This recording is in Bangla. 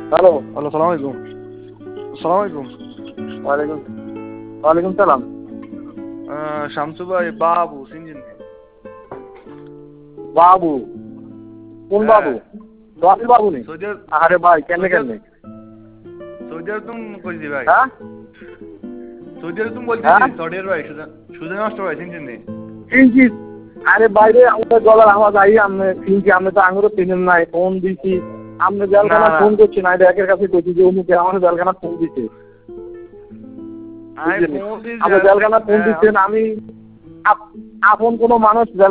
হ্যালো, সালাম আলাইকুম। সালাম আলাইকুম। ওয়ালাইকুম সালাম। শামসু ভাই, বাবু চিনছেন? বাবু? কোন বাবু? সোহাগ বাবু নেই? সৌদি আরে ভাই, কেমনে? সৌদি আরব তুমি কইছি ভাই। হ্যাঁ? সৌদি আরব তুমি বলতেছি, সৌদি আরব ভাই, সুজন মাস্টার ভাই চিনছেন? চিনছি। আরে বাইরে আমাদের গলার আওয়াজ আই, আমি চিনছি। আপনি তো আঙুরও চিনেন নাই, ফোন দিছি। আপনি জেলখানা ফোন করছেন, আমি একের কাছে কইছি যে অমুকে আমার জেলখানা ফোন দিছে। আপনি জেলখানা ফোন দিচ্ছেন, আমি আপন কোনো মানুষ